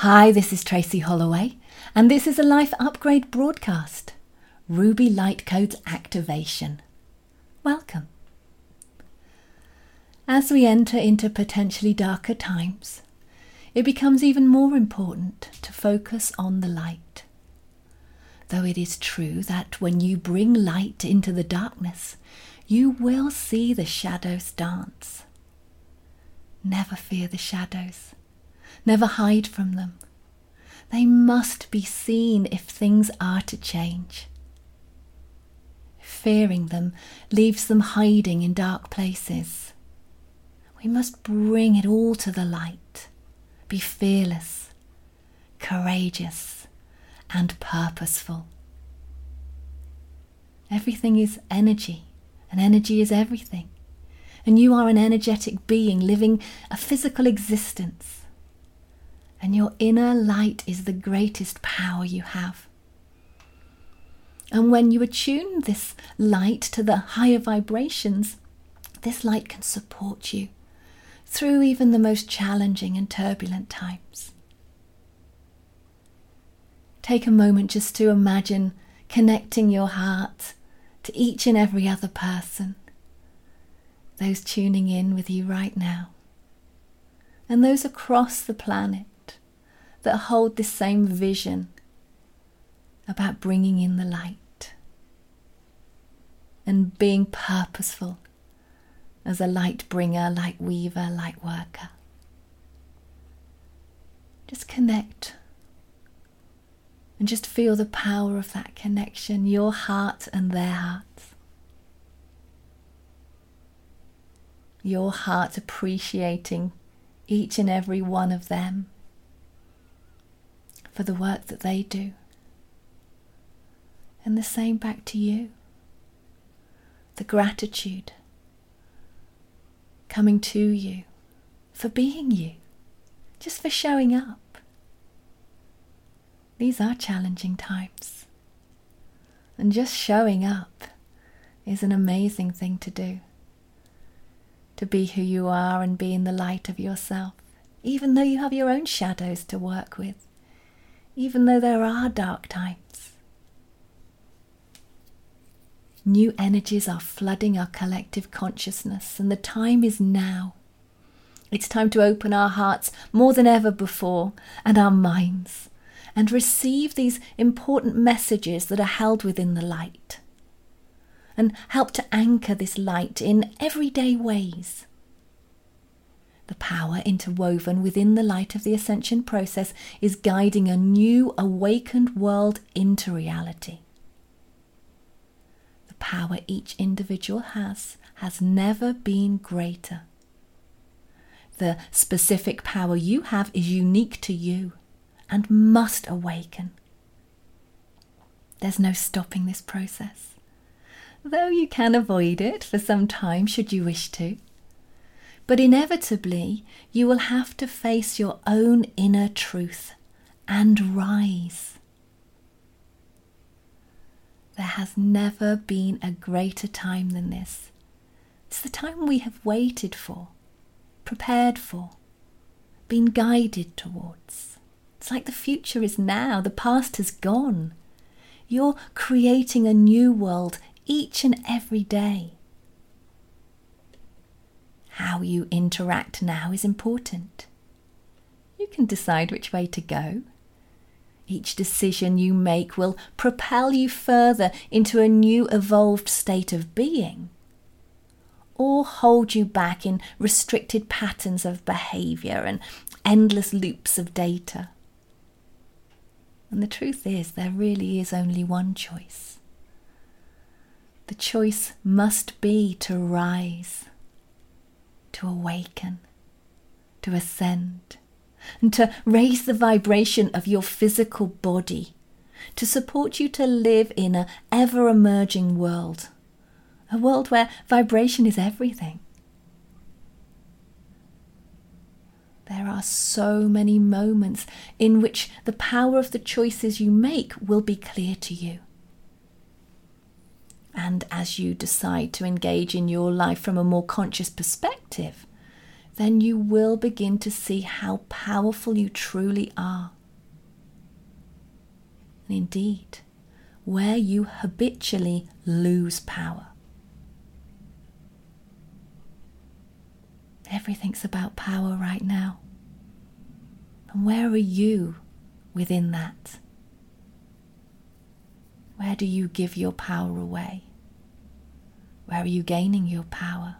Hi, this is Tracy Holloway, and this is a Life Upgrade broadcast, Ruby Light Codes Activation. Welcome. As we enter into potentially darker times, it becomes even more important to focus on the light. Though it is true that when you bring light into the darkness, you will see the shadows dance. Never fear the shadows. Never hide from them. They must be seen if things are to change. Fearing them leaves them hiding in dark places. We must bring it all to the light. Be fearless, courageous, and purposeful. Everything is energy, and energy is everything. And you are an energetic being living a physical existence. And your inner light is the greatest power you have. And when you attune this light to the higher vibrations, this light can support you through even the most challenging and turbulent times. Take a moment just to imagine connecting your heart to each and every other person, those tuning in with you right now, and those across the planet that hold this same vision about bringing in the light and being purposeful as a light bringer, light weaver, light worker. Just connect and just feel the power of that connection, your heart and their hearts. Your heart appreciating each and every one of them for the work that they do. And the same back to you. The gratitude coming to you for being you, just for showing up. These are challenging times. And just showing up is an amazing thing to do. To be who you are and be in the light of yourself, even though you have your own shadows to work with. Even though there are dark times. New energies are flooding our collective consciousness, and the time is now. It's time to open our hearts more than ever before, and our minds, and receive these important messages that are held within the light, and help to anchor this light in everyday ways. The power interwoven within the light of the ascension process is guiding a new awakened world into reality. The power each individual has never been greater. The specific power you have is unique to you and must awaken. There's no stopping this process, though you can avoid it for some time should you wish to. But inevitably, you will have to face your own inner truth and rise. There has never been a greater time than this. It's the time we have waited for, prepared for, been guided towards. It's like the future is now, the past has gone. You're creating a new world each and every day. How you interact now is important. You can decide which way to go. Each decision you make will propel you further into a new evolved state of being, or hold you back in restricted patterns of behavior and endless loops of data. And the truth is, there really is only one choice. The choice must be to rise, to awaken, to ascend, and to raise the vibration of your physical body to support you to live in an ever-emerging world, a world where vibration is everything. There are so many moments in which the power of the choices you make will be clear to you. And as you decide to engage in your life from a more conscious perspective, then you will begin to see how powerful you truly are. And indeed, where you habitually lose power. Everything's about power right now. And where are you within that? Where do you give your power away? Where are you gaining your power?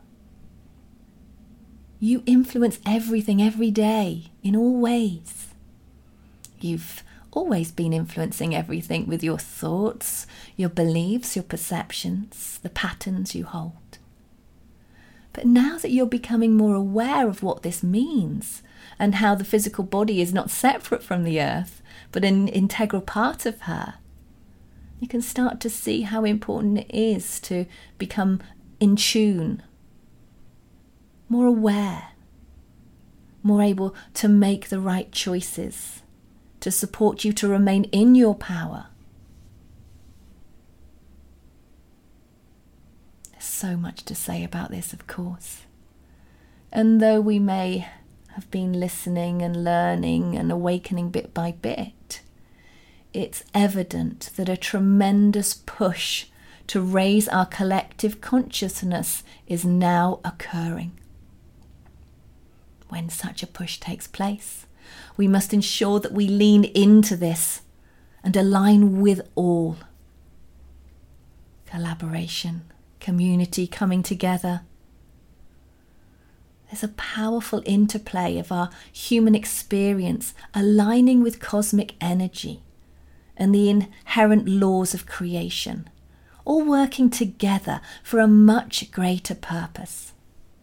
You influence everything every day in all ways. You've always been influencing everything with your thoughts, your beliefs, your perceptions, the patterns you hold. But now that you're becoming more aware of what this means and how the physical body is not separate from the earth, but an integral part of her, you can start to see how important it is to become in tune, more aware, more able to make the right choices, to support you to remain in your power. There's so much to say about this, of course. And though we may have been listening and learning and awakening bit by bit, it's evident that a tremendous push to raise our collective consciousness is now occurring. When such a push takes place, we must ensure that we lean into this and align with all. Collaboration, community coming together. There's a powerful interplay of our human experience aligning with cosmic energy and the inherent laws of creation, all working together for a much greater purpose.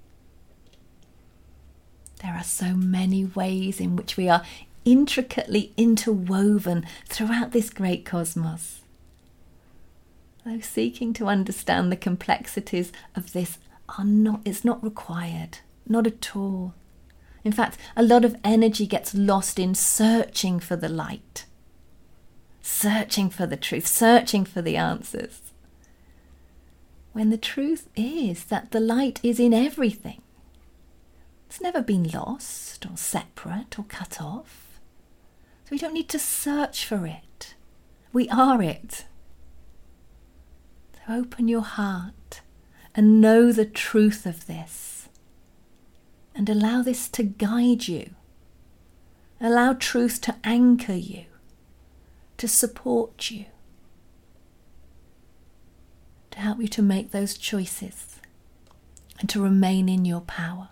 There are so many ways in which we are intricately interwoven throughout this great cosmos. Though seeking to understand the complexities of this it's not required, not at all. In fact, a lot of energy gets lost in searching for the light, searching for the truth, searching for the answers. When the truth is that the light is in everything. It's never been lost or separate or cut off. So we don't need to search for it. We are it. So open your heart and know the truth of this. And allow this to guide you. Allow truth to anchor you, to support you, to help you to make those choices and to remain in your power.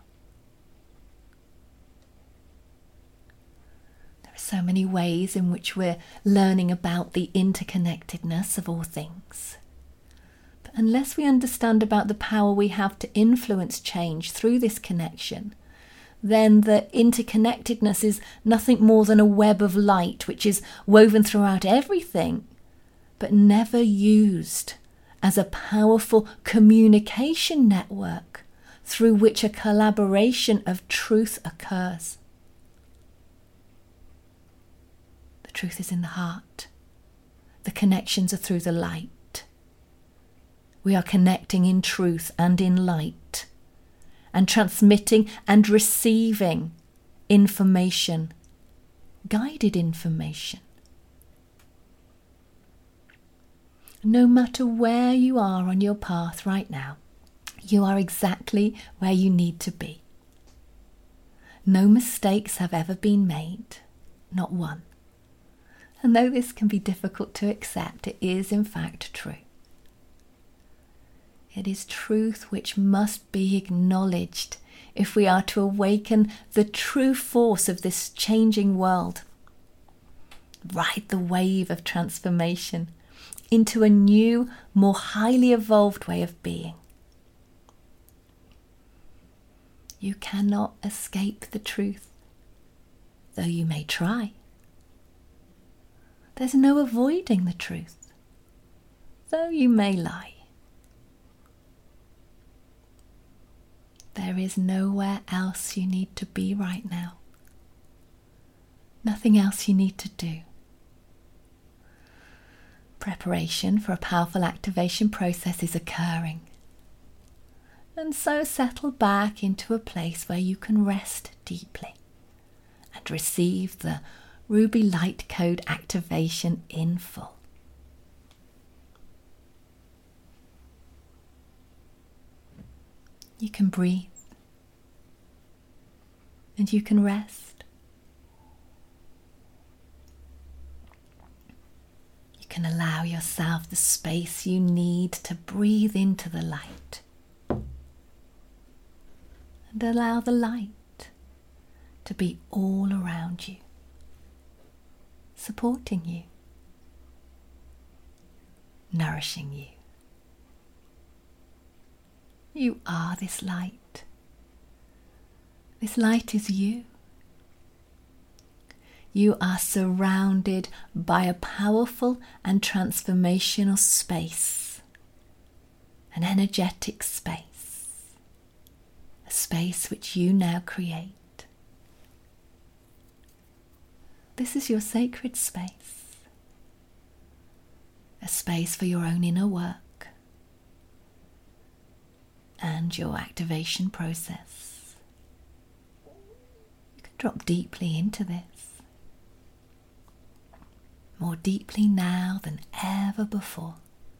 So many ways in which we're learning about the interconnectedness of all things. But unless we understand about the power we have to influence change through this connection, then the interconnectedness is nothing more than a web of light which is woven throughout everything, but never used as a powerful communication network through which a collaboration of truth occurs. Truth is in the heart. The connections are through the light. We are connecting in truth and in light, and transmitting and receiving information, guided information. No matter where you are on your path right now, you are exactly where you need to be. No mistakes have ever been made, not one. And though this can be difficult to accept, it is in fact true. It is truth which must be acknowledged if we are to awaken the true force of this changing world. Ride the wave of transformation into a new, more highly evolved way of being. You cannot escape the truth, though you may try. There's no avoiding the truth, though you may lie. There is nowhere else you need to be right now. Nothing else you need to do. Preparation for a powerful activation process is occurring. And so settle back into a place where you can rest deeply and receive the Ruby Light Code activation in full. You can breathe and you can rest. You can allow yourself the space you need to breathe into the light and allow the light to be all around you, supporting you, nourishing you. You are this light. This light is you. You are surrounded by a powerful and transformational space, an energetic space, a space which you now create. This is your sacred space, a space for your own inner work and your activation process. You can drop deeply into this, more deeply now than ever before.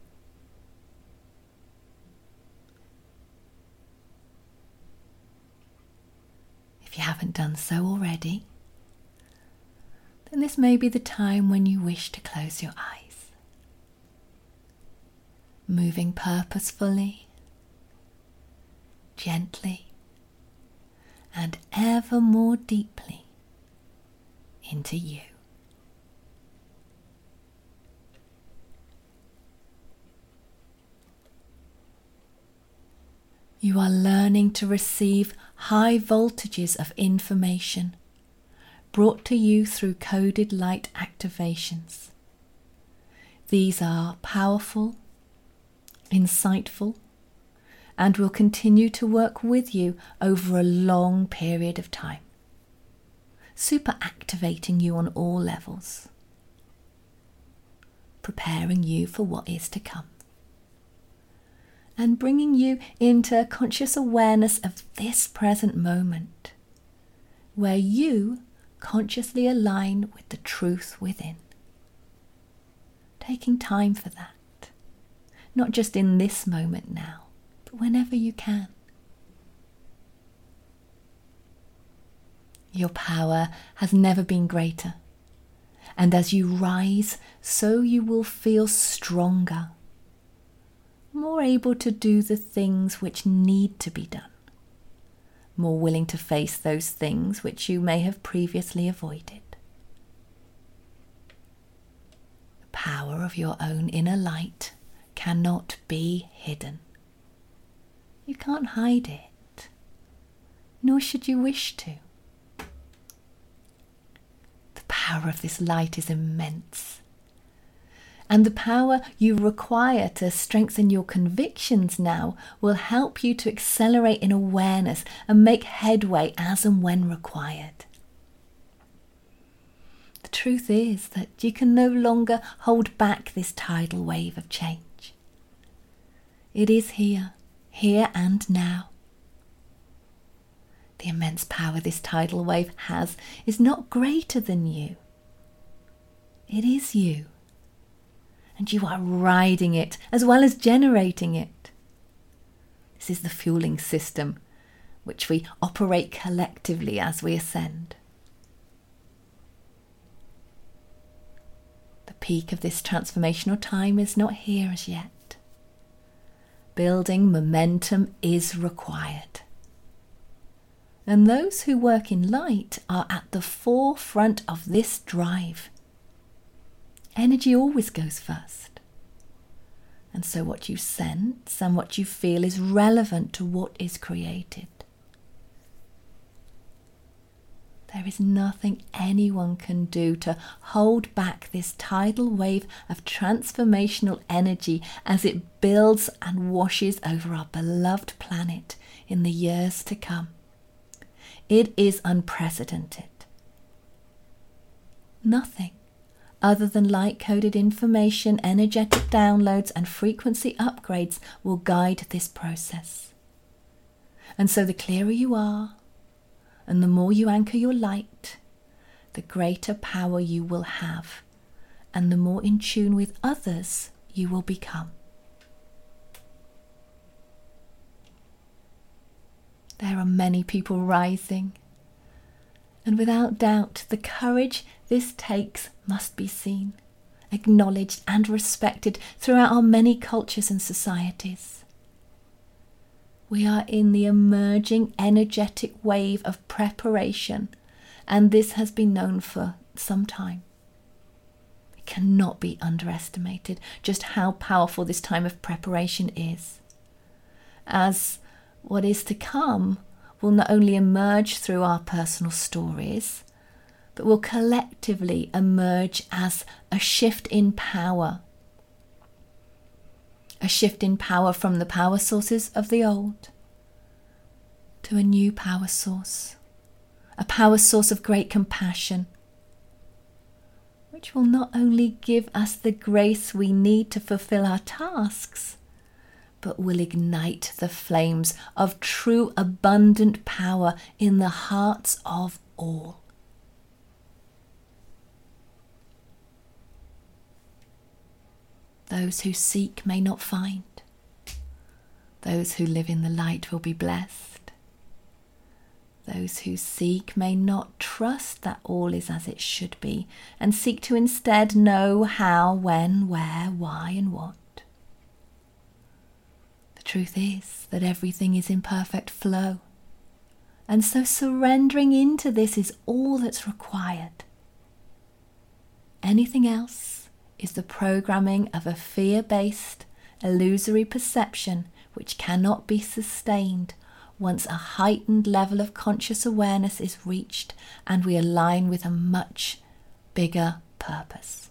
If you haven't done so already, then this may be the time when you wish to close your eyes, moving purposefully, gently, and ever more deeply into you. You are learning to receive high voltages of information brought to you through coded light activations. These are powerful, insightful, and will continue to work with you over a long period of time, super activating you on all levels, preparing you for what is to come, and bringing you into conscious awareness of this present moment, where you consciously align with the truth within. Taking time for that, not just in this moment now, but whenever you can. Your power has never been greater, and as you rise, so you will feel stronger, more able to do the things which need to be done, more willing to face those things which you may have previously avoided. The power of your own inner light cannot be hidden. You can't hide it, nor should you wish to. The power of this light is immense, and the power you require to strengthen your convictions now will help you to accelerate in awareness and make headway as and when required. The truth is that you can no longer hold back this tidal wave of change. It is here and now. The immense power this tidal wave has is not greater than you. It is you. And you are riding it as well as generating it. This is the fueling system which we operate collectively as we ascend. The peak of this transformational time is not here as yet. Building momentum is required. And those who work in light are at the forefront of this drive. Energy always goes first. And so what you sense and what you feel is relevant to what is created. There is nothing anyone can do to hold back this tidal wave of transformational energy as it builds and washes over our beloved planet in the years to come. It is unprecedented. Nothing other than light-coded information, energetic downloads and frequency upgrades will guide this process. And so the clearer you are, and the more you anchor your light, the greater power you will have, and the more in tune with others you will become. There are many people rising, and without doubt the courage this takes must be seen, acknowledged and respected throughout our many cultures and societies. We are in the emerging energetic wave of preparation, and this has been known for some time. It cannot be underestimated just how powerful this time of preparation is, as what is to come will not only emerge through our personal stories, but will collectively emerge as a shift in power. A shift in power from the power sources of the old to a new power source, a power source of great compassion, which will not only give us the grace we need to fulfill our tasks, but will ignite the flames of true abundant power in the hearts of all. Those who seek may not find. Those who live in the light will be blessed. Those who seek may not trust that all is as it should be, and seek to instead know how, when, where, why, and what. The truth is that everything is in perfect flow, and so surrendering into this is all that's required. Anything else is the programming of a fear-based, illusory perception which cannot be sustained once a heightened level of conscious awareness is reached and we align with a much bigger purpose.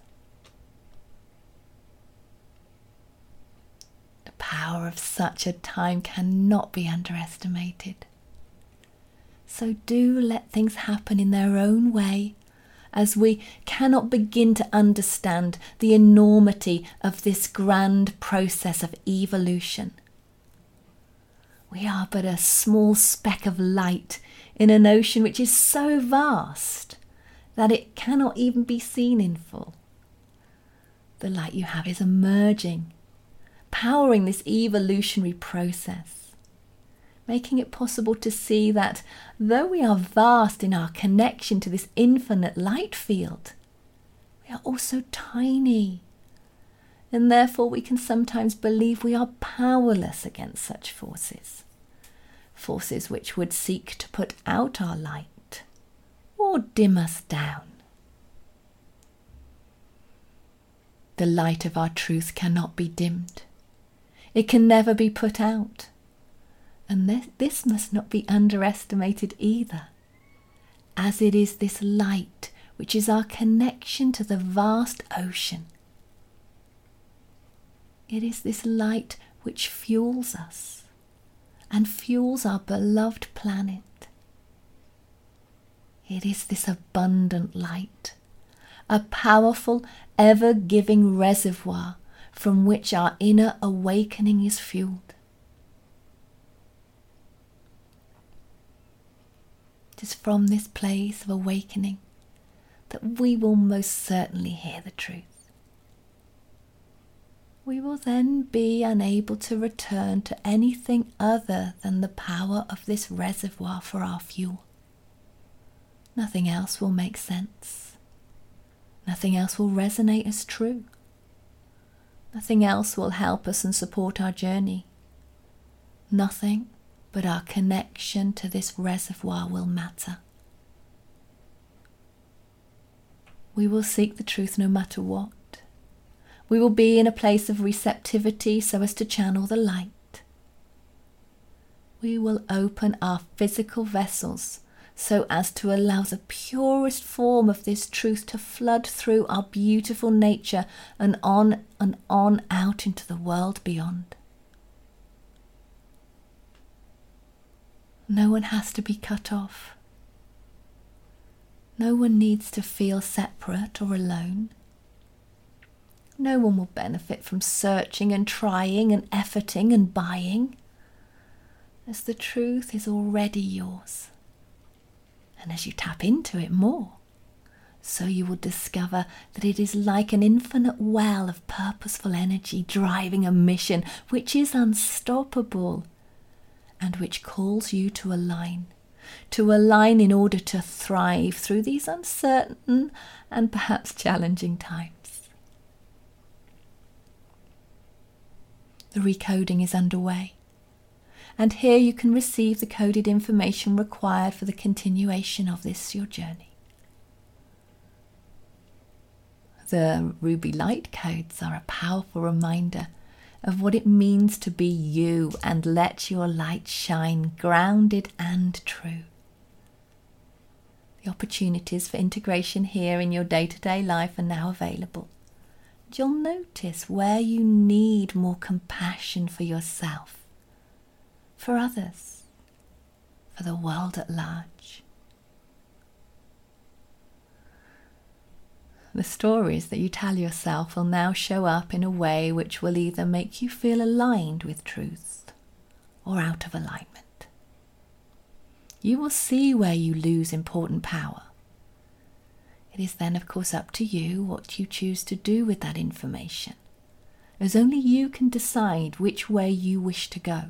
The power of such a time cannot be underestimated. So do let things happen in their own way, as we cannot begin to understand the enormity of this grand process of evolution. We are but a small speck of light in an ocean which is so vast that it cannot even be seen in full. The light you have is emerging, powering this evolutionary process, making it possible to see that though we are vast in our connection to this infinite light field, we are also tiny, and therefore we can sometimes believe we are powerless against such forces, forces which would seek to put out our light or dim us down. The light of our truth cannot be dimmed. It can never be put out. And this must not be underestimated either, as it is this light which is our connection to the vast ocean. It is this light which fuels us and fuels our beloved planet. It is this abundant light, a powerful, ever-giving reservoir from which our inner awakening is fueled. It is from this place of awakening that we will most certainly hear the truth. We will then be unable to return to anything other than the power of this reservoir for our fuel. Nothing else will make sense. Nothing else will resonate as true. Nothing else will help us and support our journey. Nothing but our connection to this reservoir will matter. We will seek the truth no matter what. We will be in a place of receptivity so as to channel the light. We will open our physical vessels so as to allow the purest form of this truth to flood through our beautiful nature and on out into the world beyond. No one has to be cut off. No one needs to feel separate or alone. No one will benefit from searching and trying and efforting and buying. as the truth is already yours. And as you tap into it more, so you will discover that it is like an infinite well of purposeful energy driving a mission which is unstoppable and which calls you to align in order to thrive through these uncertain and perhaps challenging times. The recoding is underway, and here you can receive the coded information required for the continuation of your journey. The ruby light codes are a powerful reminder of what it means to be you and let your light shine, grounded and true. The opportunities for integration here in your day-to-day life are now available. And you'll notice where you need more compassion for yourself, for others, for the world at large. The stories that you tell yourself will now show up in a way which will either make you feel aligned with truth or out of alignment. You will see where you lose important power. It is then, of course, up to you what you choose to do with that information, as only you can decide which way you wish to go.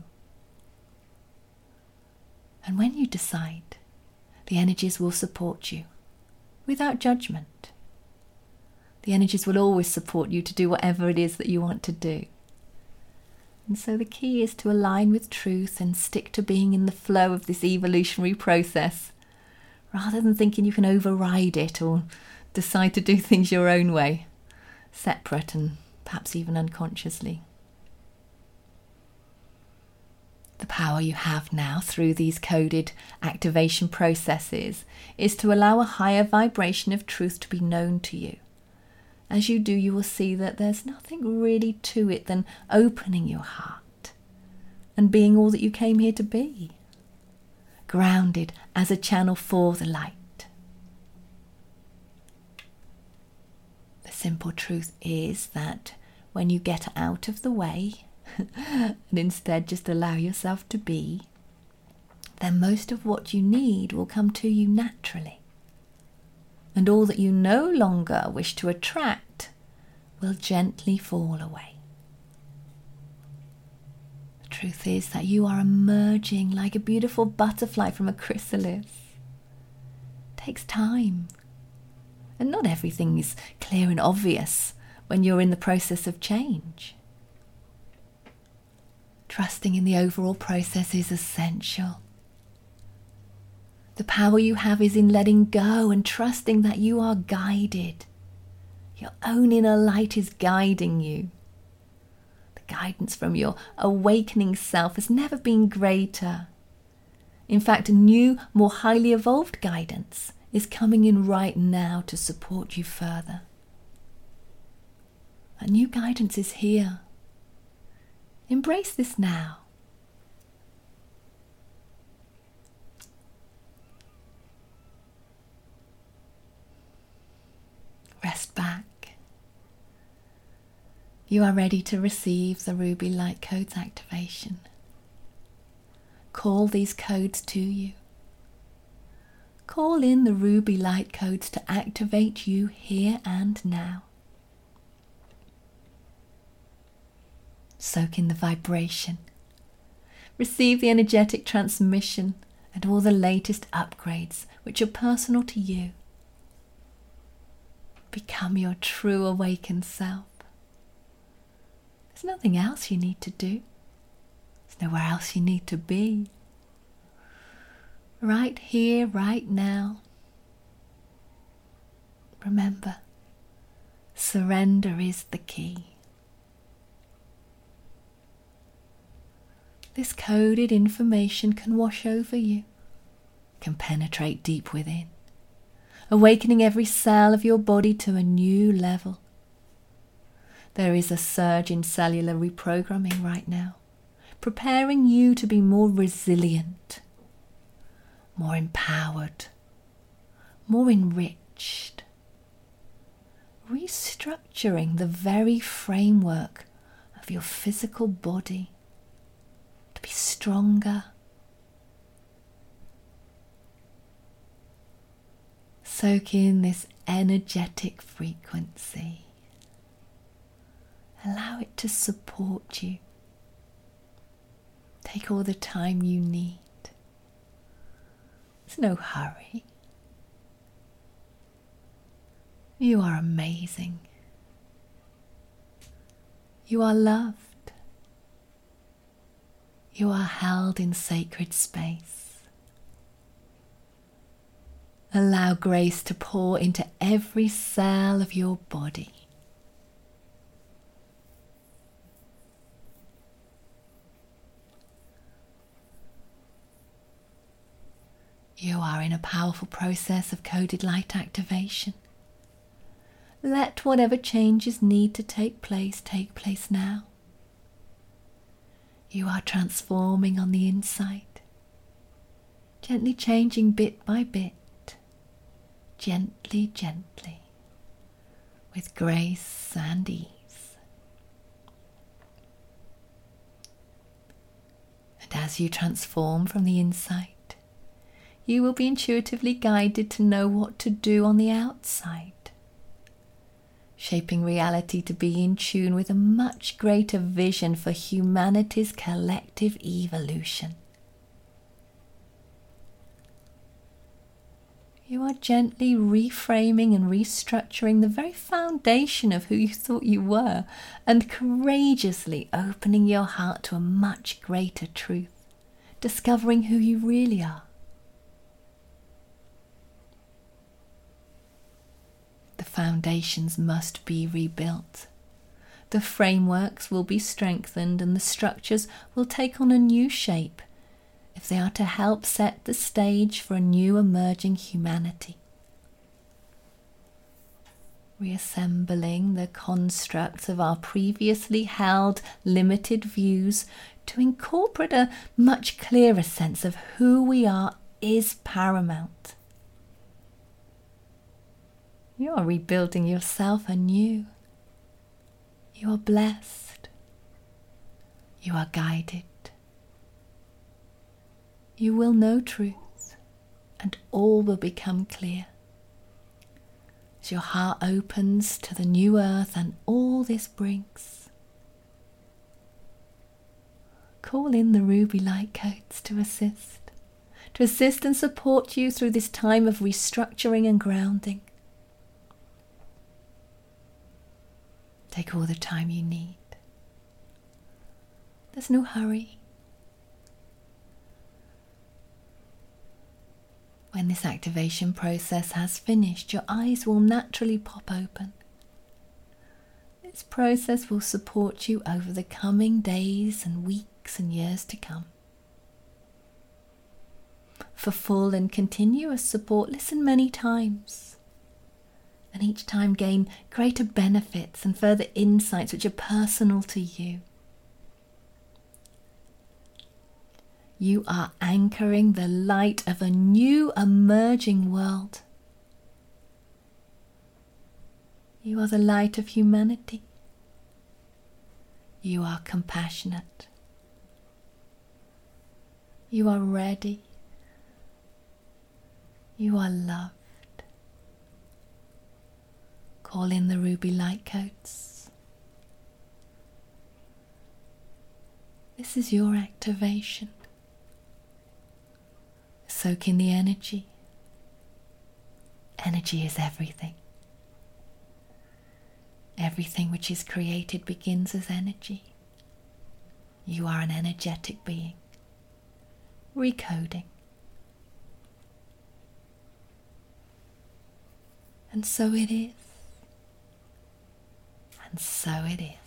And when you decide, the energies will support you without judgment. The energies will always support you to do whatever it is that you want to do. And so the key is to align with truth and stick to being in the flow of this evolutionary process, rather than thinking you can override it or decide to do things your own way, separate and perhaps even unconsciously. The power you have now through these coded activation processes is to allow a higher vibration of truth to be known to you. As you do, you will see that there's nothing really to it than opening your heart and being all that you came here to be, grounded as a channel for the light. The simple truth is that when you get out of the way and instead just allow yourself to be, then most of what you need will come to you naturally. And all that you no longer wish to attract will gently fall away. The truth is that you are emerging like a beautiful butterfly from a chrysalis. It takes time, and not everything is clear and obvious when you're in the process of change. Trusting in the overall process is essential. The power you have is in letting go and trusting that you are guided. Your own inner light is guiding you. The guidance from your awakening self has never been greater. In fact, a new, more highly evolved guidance is coming in right now to support you further. A new guidance is here. Embrace this now. Rest back. You are ready to receive the Ruby Light Codes activation. Call these codes to you. Call in the Ruby Light Codes to activate you here and now. Soak in the vibration. Receive the energetic transmission and all the latest upgrades which are personal to you. Become your true awakened self. There's nothing else you need to do. There's nowhere else you need to be. Right here, right now. Remember, surrender is the key. This coded information can wash over you, can penetrate deep within, awakening every cell of your body to a new level. There is a surge in cellular reprogramming right now, preparing you to be more resilient, more empowered, more enriched, restructuring the very framework of your physical body to be stronger Soak in this energetic frequency. Allow it to support you. Take all the time you need. There's no hurry. You are amazing. You are loved. You are held in sacred space. Allow grace to pour into every cell of your body. You are in a powerful process of coded light activation. Let whatever changes need to take place now. You are transforming on the inside, gently changing bit by bit, gently, with grace and ease. And as you transform from the inside, you will be intuitively guided to know what to do on the outside, shaping reality to be in tune with a much greater vision for humanity's collective evolution. You are gently reframing and restructuring the very foundation of who you thought you were, and courageously opening your heart to a much greater truth, discovering who you really are. The foundations must be rebuilt. The frameworks will be strengthened and the structures will take on a new shape if they are to help set the stage for a new emerging humanity. Reassembling the constructs of our previously held limited views to incorporate a much clearer sense of who we are is paramount. You are rebuilding yourself anew. You are blessed. You are guided. You will know truth, and all will become clear. As your heart opens to the new earth and all this brings, call in the ruby light codes to assist and support you through this time of restructuring and grounding. Take all the time you need. There's no hurry. When this activation process has finished, your eyes will naturally pop open. This process will support you over the coming days and weeks and years to come. For full and continuous support, listen many times. And each time gain greater benefits and further insights which are personal to you. You are anchoring the light of a new emerging world. You are the light of humanity. You are compassionate. You are ready. You are loved. Call in the ruby light codes. This is your activation. Soak in the energy. Energy is everything. Everything which is created begins as energy. You are an energetic being. Recoding. And so it is. And so it is.